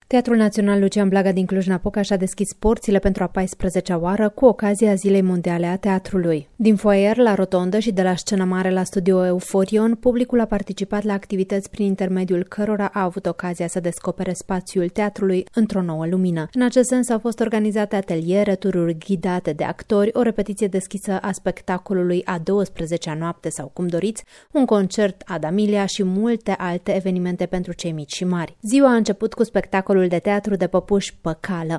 Teatrul Național Lucian Blaga din Cluj-Napoca și-a deschis porțile pentru a 14-a oară cu ocazia Zilei Mondiale a Teatrului. Din foaier la rotondă și de la scenă mare la studio Euforion, publicul a participat la activități prin intermediul cărora a avut ocazia să descopere spațiul teatrului într-o nouă lumină. În acest sens au fost organizate ateliere, tururi ghidate de actori, o repetiție deschisă a spectacolului a 12-a noapte sau cum doriți, un concert Ad Amilia și multe alte evenimente pentru cei mici și mari. Ziua a început cu spectacolul de teatru de păpuși Păcală.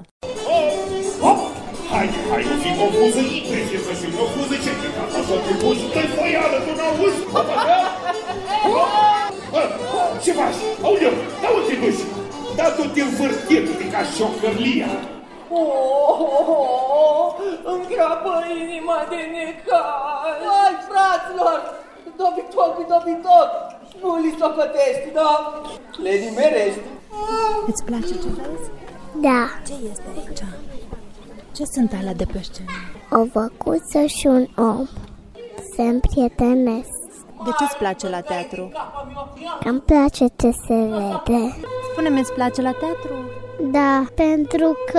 Hai, nu fi confuză, trebuie să fii confuză, ce că gata să te puși, dă-i foială, tu n-auzi? Ce faci? Aoleu, da unde te duci? Da tu-te învârtindu-te ca șocărlia. Îmi crapă inima de necaz. Hai, fraților, dobitoc, nu li socotești, da? Le nimerești. Îți place ce vezi? Da. Ce este aici? Ce sunt alea de pe scenă? O văcuță și un om se împrietenesc. De ce îți place la teatru? Îmi place ce se vede. Spune-mi, îți place la teatru? Da, pentru că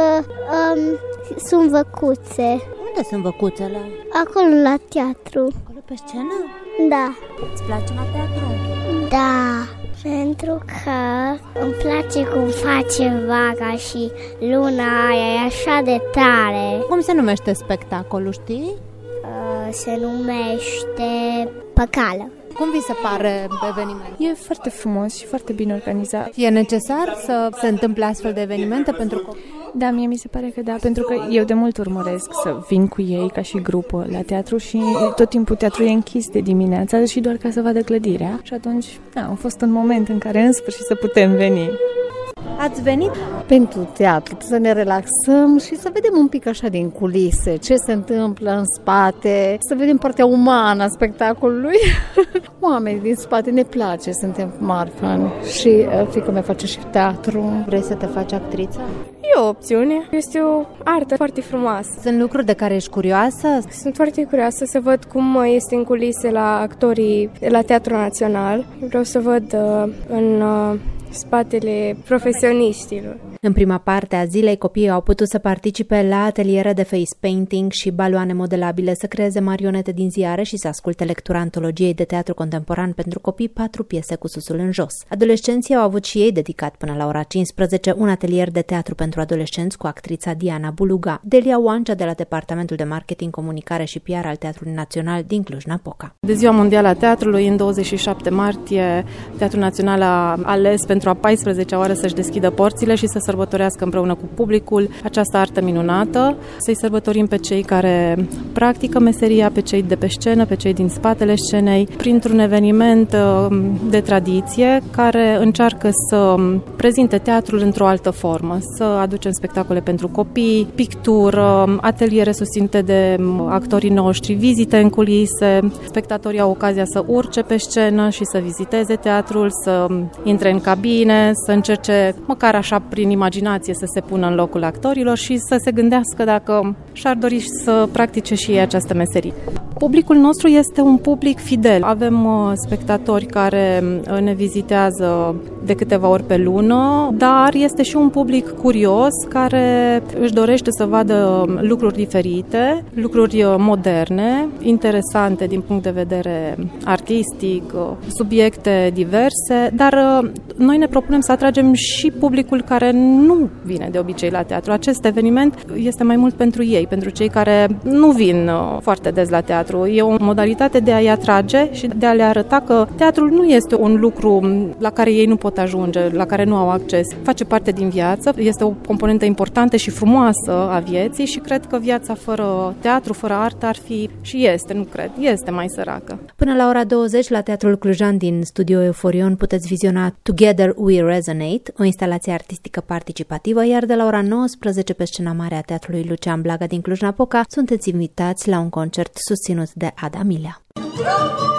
sunt văcuțe. Unde sunt văcuțele? Acolo la teatru. Acolo pe scenă? Da. Îți place la teatru? Da, pentru că îmi place cum face vaga și luna aia, e așa de tare. Cum se numește spectacolul, știi? Se numește Păcală. Cum vi se pare eveniment? E foarte frumos și foarte bine organizat. E necesar să se întâmple astfel de evenimente pentru copii? Da, mie mi se pare că da, pentru că eu de mult urmăresc să vin cu ei ca și grupă la teatru și tot timpul teatrul e închis de dimineața și doar ca să vadă clădirea. Și atunci, a fost un moment în care în sfârșit să putem veni. Ați venit? Pentru teatru, să ne relaxăm și să vedem un pic așa din culise, ce se întâmplă în spate, să vedem partea umană a spectacolului. Oamenii din spate ne place, suntem mari fani și fiica mea face și teatru. Vrei să te faci actriță? E o opțiune, este o artă foarte frumoasă. Sunt lucruri de care ești curioasă? Sunt foarte curioasă să văd cum este în culise la actorii la Teatrul Național. Vreau să văd în spatele profesioniștilor. În prima parte a zilei, copiii au putut să participe la ateliere de face painting și baloane modelabile, să creeze marionete din ziare și să asculte lectura antologiei de teatru contemporan pentru copii 4 piese cu susul în jos. Adolescenții au avut și ei dedicat până la ora 15 un atelier de teatru pentru adolescenți cu actrița Diana Buluga. Delia Oancea de la Departamentul de Marketing, Comunicare și PR al Teatrului Național din Cluj-Napoca. De Ziua Mondială a Teatrului, în 27 martie, Teatrul Național a ales pentru a 14-a oară să-și deschidă porțile și să sărbătorească împreună cu publicul această artă minunată, să-i sărbătorim pe cei care practică meseria, pe cei de pe scenă, pe cei din spatele scenei, printr-un eveniment de tradiție care încearcă să prezinte teatrul într-o altă formă, să aducem spectacole pentru copii, pictură, ateliere susținute de actorii noștri, vizite în culise, spectatorii au ocazia să urce pe scenă și să viziteze teatrul, să intre în cabine, să încerce măcar așa prin imaginație să se pună în locul actorilor și să se gândească dacă și-ar dori să practice și ei această meserie. Publicul nostru este un public fidel. Avem spectatori care ne vizitează de câteva ori pe lună, dar este și un public curios care își dorește să vadă lucruri diferite, lucruri moderne, interesante din punct de vedere artistic, subiecte diverse, dar noi ne propunem să atragem și publicul care nu vine de obicei la teatru. Acest eveniment este mai mult pentru ei, pentru cei care nu vin foarte des la teatru. E o modalitate de a-i atrage și de a le arăta că teatrul nu este un lucru la care ei nu pot ajunge, la care nu au acces. Face parte din viață, este o componentă importantă și frumoasă a vieții și cred că viața fără teatru, fără artă ar fi și este mai săracă. Până la ora 20 la Teatrul Clujan din studio Euforion puteți viziona Together We Resonate, o instalație artistică participativă, iar de la ora 19 pe scena mare a Teatrului Lucian Blaga din Cluj-Napoca sunteți invitați la un concert susținut de Ad Amilia.